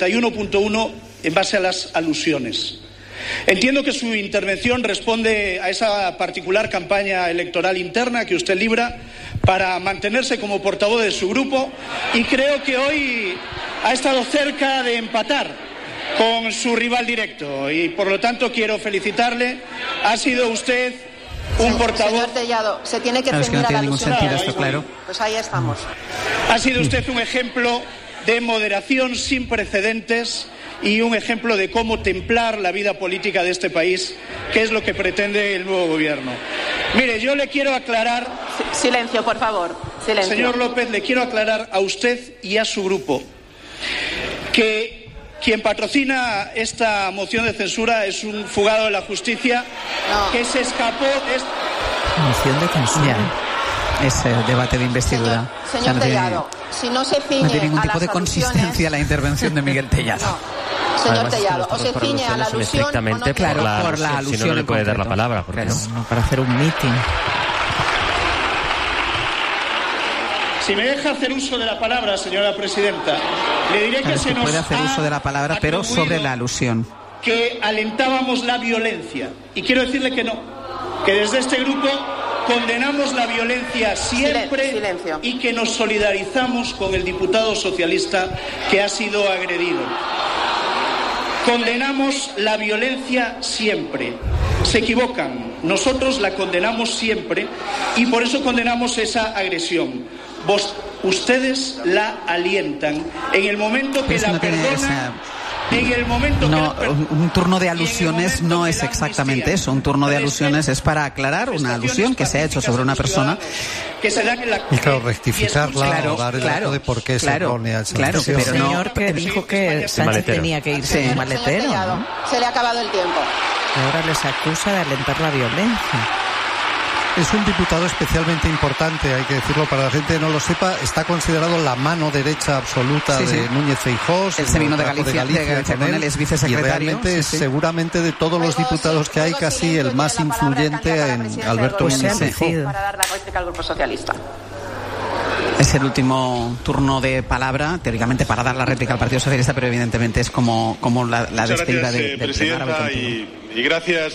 51.1 en base a las alusiones. Entiendo que su intervención responde a esa particular campaña electoral interna que usted libra para mantenerse como portavoz de su grupo, y creo que hoy ha estado cerca de empatar con su rival directo y, por lo tanto, quiero felicitarle. Ha sido usted un portavoz... Señor Tellado, se tiene que ceñir a la alusión. Esto, claro. Pues ahí estamos. Ha sido usted un ejemplo de moderación sin precedentes y un ejemplo de cómo templar la vida política de este país, que es lo que pretende el nuevo gobierno. Mire, yo le quiero aclarar... Silencio, por favor. Silencio. Señor López, le quiero aclarar a usted y a su grupo que quien patrocina esta moción de censura es un fugado de la justicia que se escapó de... Moción de censura. Ese debate de investidura. Señor Tellado, si no se ciñe no tiene ningún a tipo las de consistencia alusiones... la intervención de Miguel Tellado. No. Señor Tellado, o se ciñe a la alusión estrictamente o no... Claro, por la alusión. Si no le puede dar la concreto. palabra. Porque Claro, no para hacer un meeting. Si me deja hacer uso de la palabra, señora presidenta, le diré que se nos puede hacer uso de la palabra, pero sobre la alusión. Que alentábamos la violencia. Y quiero decirle que no, que desde este grupo condenamos la violencia siempre. Silencio. Y que nos solidarizamos con el diputado socialista que ha sido agredido. Condenamos la violencia siempre. Se equivocan. Nosotros la condenamos siempre y por eso condenamos esa agresión. Ustedes la alientan. En el momento que la perdonan, en el momento que un turno de alusiones no es exactamente eso. Un turno de alusiones es para aclarar una alusión que se ha hecho sobre una persona. Y claro, rectificarla o dar el dato de por qué es errónea esa alusión. Pero el señor que dijo que Sánchez tenía que irse en un maletero, ¿no? Se le ha acabado el tiempo. Y ahora les acusa de alentar la violencia. Es un diputado especialmente importante, hay que decirlo para la gente que no lo sepa. Está considerado la mano derecha absoluta de Núñez Feijóo. Él se vino de Galicia con él, es vicesecretario. Y realmente es seguramente de todos los diputados que hay casi el más influyente en Alberto Núñez Feijóo. Para dar la réplica al Grupo Socialista. Es el último turno de palabra, teóricamente para dar la réplica al Partido Socialista, pero evidentemente es como la despedida del presidenta, y gracias,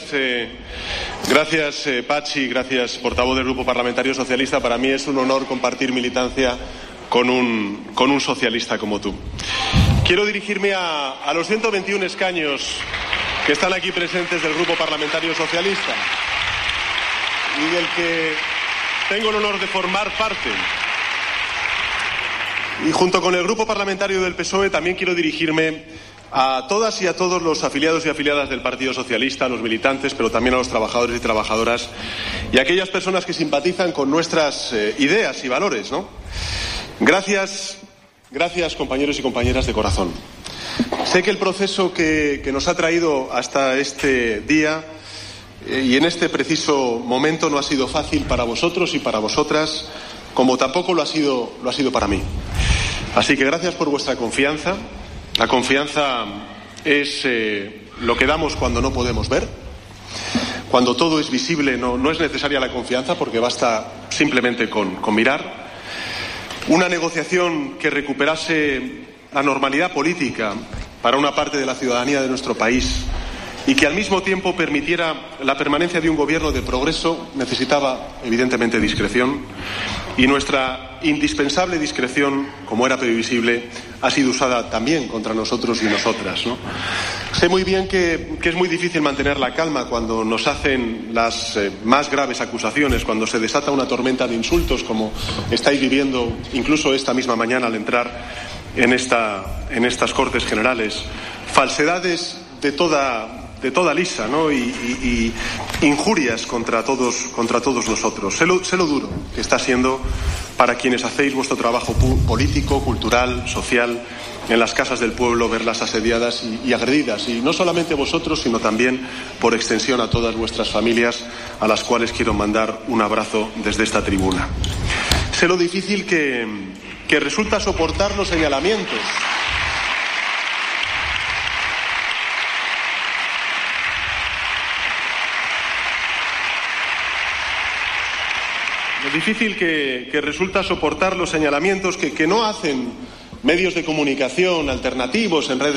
Pachi, gracias, portavoz del Grupo Parlamentario Socialista. Para mí es un honor compartir militancia con un socialista como tú. Quiero dirigirme a los 121 escaños que están aquí presentes del Grupo Parlamentario Socialista y del que tengo el honor de formar parte. Y junto con el Grupo Parlamentario del PSOE también quiero dirigirme a todas y a todos los afiliados y afiliadas del Partido Socialista, a los militantes, pero también a los trabajadores y trabajadoras y a aquellas personas que simpatizan con nuestras ideas y valores, ¿no? Gracias, compañeros y compañeras de corazón. Sé que el proceso que nos ha traído hasta este día y en este preciso momento no ha sido fácil para vosotros y para vosotras, como tampoco lo ha sido para mí. Así que gracias por vuestra confianza. La confianza es lo que damos cuando no podemos ver. Cuando todo es visible no es necesaria la confianza porque basta simplemente con mirar. Una negociación que recuperase la normalidad política para una parte de la ciudadanía de nuestro país y que al mismo tiempo permitiera la permanencia de un gobierno de progreso necesitaba evidentemente discreción. Y nuestra indispensable discreción, como era previsible, ha sido usada también contra nosotros y nosotras, ¿no? Sé muy bien que es muy difícil mantener la calma cuando nos hacen las más graves acusaciones, cuando se desata una tormenta de insultos, como estáis viviendo incluso esta misma mañana al entrar en estas Cortes Generales. Falsedades de toda lisa, ¿no? Y injurias contra todos nosotros. Sé lo duro que está siendo para quienes hacéis vuestro trabajo político, cultural, social, en las casas del pueblo, verlas asediadas y agredidas. Y no solamente vosotros, sino también, por extensión, a todas vuestras familias, a las cuales quiero mandar un abrazo desde esta tribuna. Sé lo difícil que resulta soportar los señalamientos. Lo difícil que resulta soportar los señalamientos que no hacen medios de comunicación alternativos en redes